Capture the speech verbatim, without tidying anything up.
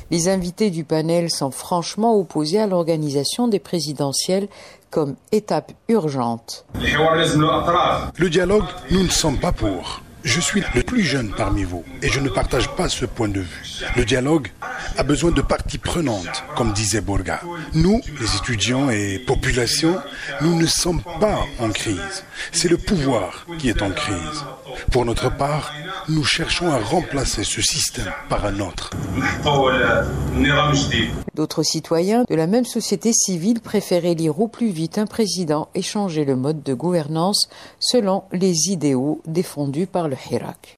Les invités du panel sont franchement opposés à l'organisation des présidentielles comme étape urgente. Le dialogue, nous ne sommes pas pour. Je suis le plus jeune parmi vous et je ne partage pas ce point de vue. Le dialogue a besoin de parties prenantes, comme disait Bourga. Nous, les étudiants et populations, nous ne sommes pas en crise. C'est le pouvoir qui est en crise. Pour notre part, nous cherchons à remplacer ce système par un autre. D'autres citoyens de la même société civile préfèrent élire au plus vite un président et changer le mode de gouvernance selon les idéaux défendus par le Hirak.